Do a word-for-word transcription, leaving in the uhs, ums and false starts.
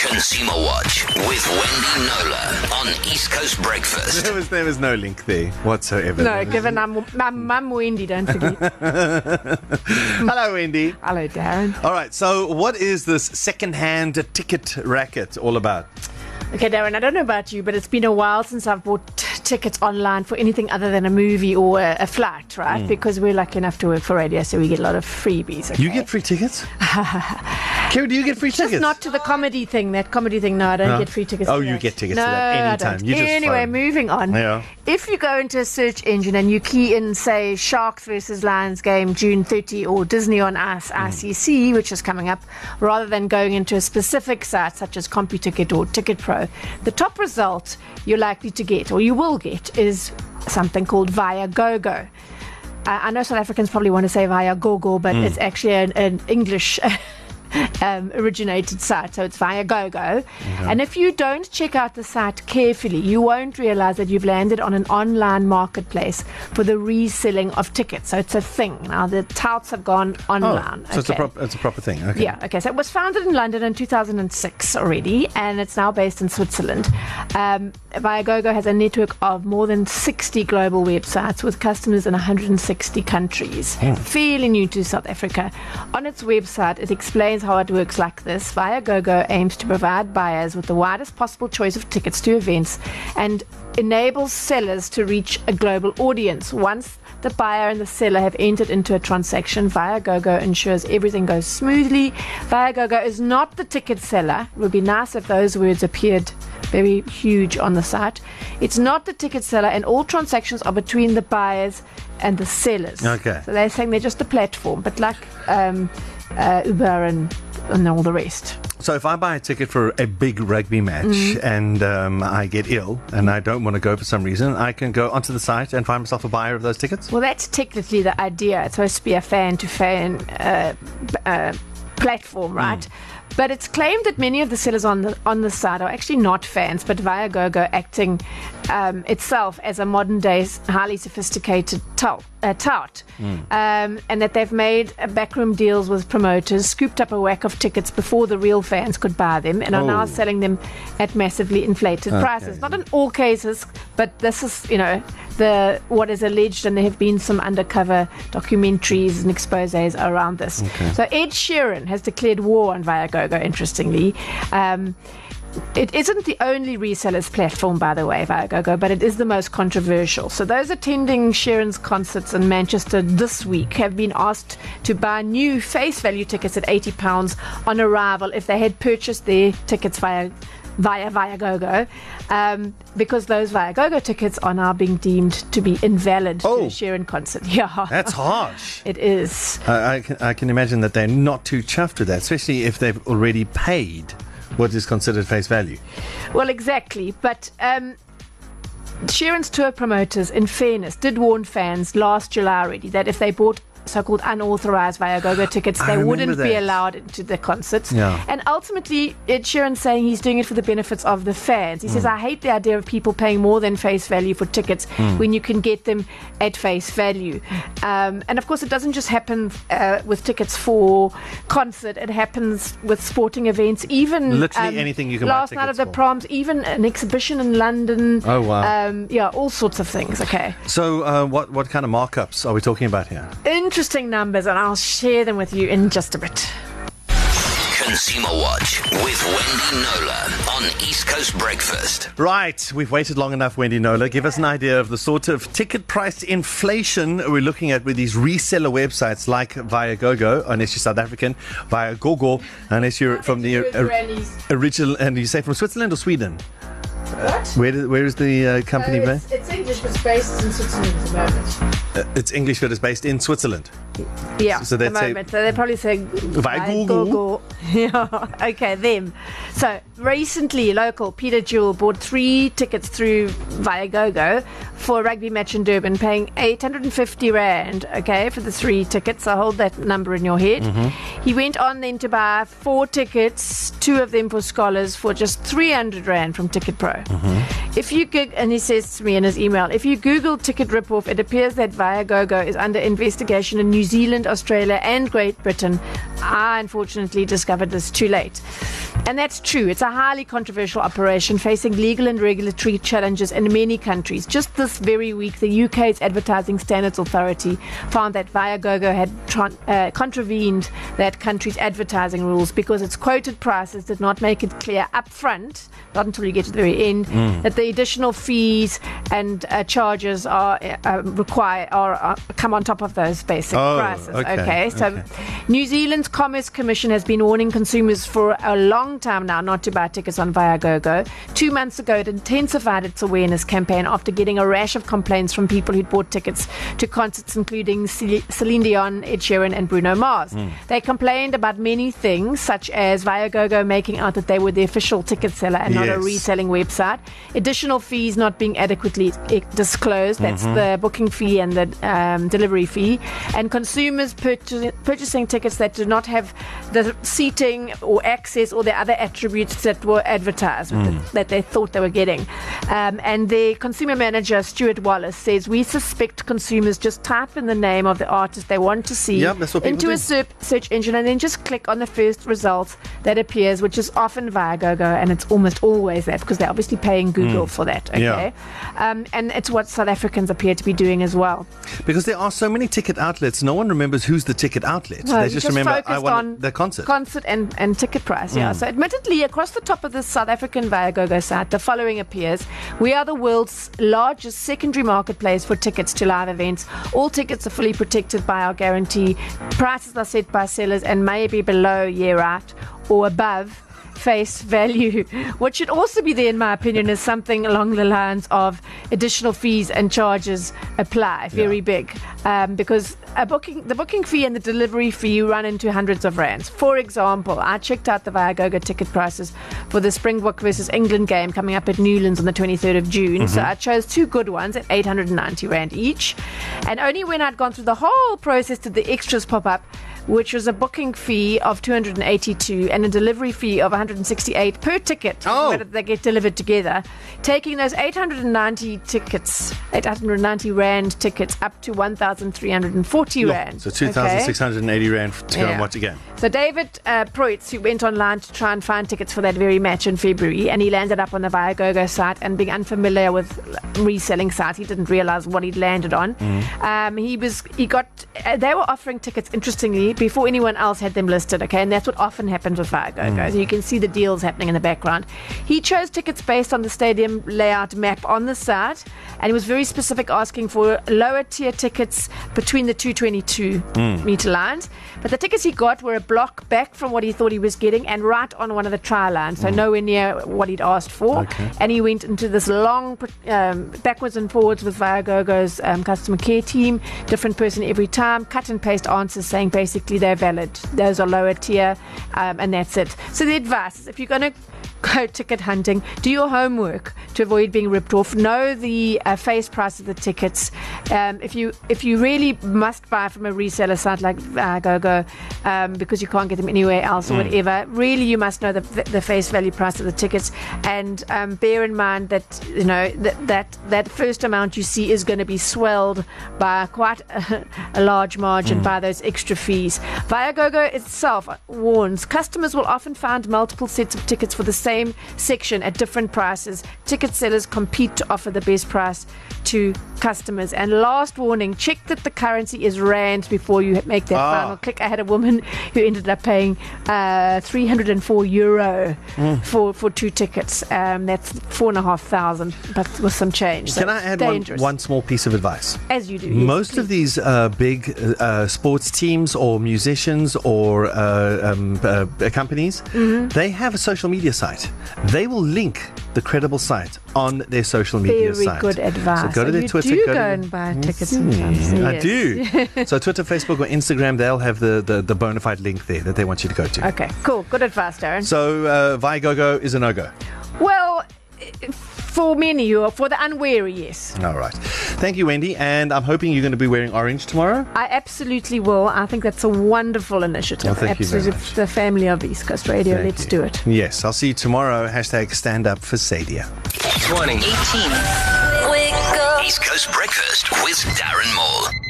Consumer Watch with Wendy Knowler on East Coast Breakfast. There was, there was no link there whatsoever. No, given I'm, I'm, I'm Wendy, don't forget. Hello, Wendy. Hello, Darren. All right, so what is this second-hand ticket racket all about? Okay, Darren, I don't know about you, but it's been a while since I've bought t- tickets online for anything other than a movie or a, a flight, right? Mm. Because we're lucky enough to work for radio, so we get a lot of freebies. Okay? You get free tickets? Karen, do you get free just tickets? Not to the comedy thing, that comedy thing. No, I don't no. get free tickets. Oh, to you that. get tickets no, to that anytime. I don't. You just anyway, phone. moving on. Yeah. If you go into a search engine and you key in, say, Sharks versus Lions game June thirtieth or Disney on Ice, mm. I C C, which is coming up, rather than going into a specific site such as CompuTicket or Ticket Pro, the top result you're likely to get, or you will get, is something called Viagogo. Uh, I know South Africans probably want to say Viagogo, but mm. it's actually an, an English um, originated site, so it's Viagogo. Okay. And if you don't check out the site carefully, you won't realize that you've landed on an online marketplace for the reselling of tickets. So it's a thing. Now, the touts have gone online. Oh, so okay. it's, a prop- it's a proper thing. Okay. Yeah, okay. So it was founded in London in two thousand six already, and it's now based in Switzerland. Um, Viagogo has a network of more than sixty global websites with customers in one hundred sixty countries. Mm. Fairly new to South Africa. On its website, it explains how it works like this. Viagogo aims to provide buyers with the widest possible choice of tickets to events and enables sellers to reach a global audience. Once the buyer and the seller have entered into a transaction, Viagogo ensures everything goes smoothly. Viagogo is not the ticket seller. It would be nice if those words appeared very huge on the site. It's not the ticket seller, and all transactions are between the buyers and the sellers. Okay. So they're saying they're just a platform, but like um, uh, Uber and, and all the rest. So if I buy a ticket for a big rugby match mm-hmm. and um, I get ill and I don't want to go for some reason, I can go onto the site and find myself a buyer of those tickets? Well, that's technically the idea. It's supposed to be a fan-to-fan uh, uh, platform, right? Mm. But it's claimed that many of the sellers on the on the site are actually not fans, but Viagogo acting um, itself as a modern-day, highly sophisticated tout, uh, tout. Mm. um, and that they've made uh, backroom deals with promoters, scooped up a whack of tickets before the real fans could buy them, and are oh. now selling them at massively inflated okay. prices. Not in all cases, but this is, you know, the what is alleged, and there have been some undercover documentaries and exposés around this. Okay. So Ed Sheeran has declared war on Viagogo, interestingly. Um, it isn't the only resellers platform, by the way, Viagogo, but it is the most controversial. So those attending Sheeran's concerts in Manchester this week have been asked to buy new face value tickets at eighty pounds on arrival if they had purchased their tickets via via Viagogo, um, because those Viagogo tickets are now being deemed to be invalid oh, to a Sheeran concert. Yeah, that's harsh. It is. Uh, I, can, I can imagine that they're not too chuffed with that, especially if they've already paid what is considered face value. Well, exactly. But um, Sheeran's tour promoters, in fairness, did warn fans last July already that if they bought so-called unauthorized Viagogo tickets, they wouldn't that. be allowed into the concerts. Yeah. And ultimately, Ed Sheeran's saying he's doing it for the benefits of the fans. He mm. says, I hate the idea of people paying more than face value for tickets mm. when you can get them at face value. Um, and of course, it doesn't just happen uh, with tickets for concert. It happens with sporting events. Even literally um, anything you can last buy night at the for. proms, even an exhibition in London. Oh, wow. Um, yeah, all sorts of things. Okay. So uh, what, what kind of markups are we talking about here? Interesting numbers, and I'll share them with you in just a bit. Consumer Watch with Wendy Knowler on East Coast Breakfast. Right, we've waited long enough, Wendy Knowler. Give us an idea of the sort of ticket price inflation we're looking at with these reseller websites like Viagogo, unless you're South African, Viagogo, unless you're from the uh, original, and you say from Switzerland or Sweden? What? Where, do, where is the uh, company uh, based? It's, it's English, but it's based in Switzerland at the moment. Uh, it's English, but it's based in Switzerland. Yeah, so at the say, moment. So they're probably saying Viagogo. Yeah, okay, them. So recently, local Peter Jewell bought three tickets through Viagogo for a rugby match in Durban, paying eight hundred fifty rand, okay, for the three tickets. So hold that number in your head. Mm-hmm. He went on then to buy four tickets, two of them for scholars, for just three hundred rand from Ticket Pro. Mm-hmm. If you go- and he says to me in his email, if you Google ticket ripoff, it appears that Viagogo is under investigation in New Zealand, Australia and Great Britain. I unfortunately discovered this too late. And that's true. It's a highly controversial operation facing legal and regulatory challenges in many countries. Just this very week, the U K's Advertising Standards Authority found that Viagogo had tron- uh, contravened that country's advertising rules because its quoted prices did not make it clear up front, not until you get to the very end, mm. that the additional fees and uh, charges are uh, require or uh, come on top of those basic oh, prices. Okay, okay, so okay. New Zealand's Commerce Commission has been warning consumers for a long time now not to buy tickets on Viagogo. Two months ago, it intensified its awareness campaign after getting a rash of complaints from people who'd bought tickets to concerts including Celine Dion, Ed Sheeran and Bruno Mars. Mm. They complained about many things, such as Viagogo making out that they were the official ticket seller and yes. not a reselling website, additional fees not being adequately disclosed, that's mm-hmm. the booking fee and the um, delivery fee, and consumers purchase, purchasing tickets that do not have the seating or access or the other attributes that were advertised mm. the, that they thought they were getting. Um, and the consumer manager, Stuart Wallace, says, we suspect consumers just type in the name of the artist they want to see yep, that's what into do. a search, search engine and then just click on the first result that appears, which is often Viagogo, and it's almost always that because they're obviously paying Google mm. for that. Okay, yeah. um, and it's what South Africans appear to be doing as well. Because there are so many ticket outlets, no one remembers who's the ticket outlet. No, they just, just remember I want on the concert, concert and, and ticket price. Yeah. Mm. So, admittedly, across the top of the South African Viagogo site, the following appears: we are the world's largest secondary marketplace for tickets to live events. All tickets are fully protected by our guarantee. Prices are set by sellers and may be below year out or above face value. What should also be there, in my opinion, is something along the lines of additional fees and charges apply. Very yeah. big, um, because a booking, the booking fee and the delivery fee run into hundreds of rands. For example, I checked out the Viagogo ticket prices for the Springbok versus England game coming up at Newlands on the twenty-third of June. Mm-hmm. So I chose two good ones at eight hundred ninety rand each, and only when I'd gone through the whole process did the extras pop up, which was a booking fee of two hundred eighty-two and a delivery fee of one hundred sixty-eight per ticket, oh. whether they get delivered together, taking those eight hundred ninety tickets, eight hundred ninety rand tickets up to one thousand three hundred forty rand. So two thousand six hundred eighty okay. rand to go yeah. and watch again. So David uh, Proitz, who went online to try and find tickets for that very match in February, and he landed up on the Viagogo site, and being unfamiliar with reselling sites, he didn't realize what he'd landed on. Mm. Um, he was, he got, uh, they were offering tickets, interestingly, before anyone else had them listed, okay, and that's what often happens with Viagogo. Mm. So you can see the deals happening in the background. He chose tickets based on the stadium layout map on the site, and he was very specific, asking for lower tier tickets between the two twenty-two mm. meter lines. But the tickets he got were a block back from what he thought he was getting and right on one of the try lines, so mm. nowhere near what he'd asked for. Okay. And he went into this long um, backwards and forwards with Viagogo's um, customer care team, different person every time, cut and paste answers saying basically they're valid, those are lower tier, um, and that's it. So the advice is, if you're going to go ticket hunting, do your homework to avoid being ripped off. Know the uh, face price of the tickets. Um, if you if you really must buy from a reseller site like Viagogo, um, because you can't get them anywhere else or mm. whatever, really you must know the, the face value price of the tickets, and um, bear in mind that you know that that, that first amount you see is going to be swelled by quite a, a large margin mm. by those extra fees. Viagogo itself warns customers will often find multiple sets of tickets for the same section at different prices. Ticket sellers compete to offer the best price to customers. And last warning, check that the currency is rand before you make that ah. final click. I had a woman who ended up paying uh, three hundred four euro mm. for, for two tickets. Um, that's four and a half thousand, but with some change. So Can I add one, one small piece of advice? As you do. Yes, Most please. of these uh, big uh, sports teams or musicians or uh, um, uh, companies, mm-hmm. they have a social media site. They will link the credible site on their social media Very site. Good advice. So go to so their you Twitter. Do go, go to and buy tickets mm, sometimes. I Yes. do. So Twitter, Facebook, or Instagram, they'll have the, the, the bona fide link there that they want you to go to. Okay, cool. Good advice, Darren. So uh, Viagogo is a no-go? Well, for many, or for the unwary, yes. All right. Thank you, Wendy. And I'm hoping you're going to be wearing orange tomorrow. I absolutely will. I think that's a wonderful initiative. Well, thank absolutely. you very much. The family of East Coast Radio. Thank Let's you. do it. Yes. I'll see you tomorrow. Hashtag stand up for Sadia. twenty eighteen East Coast Breakfast with Darren Moore.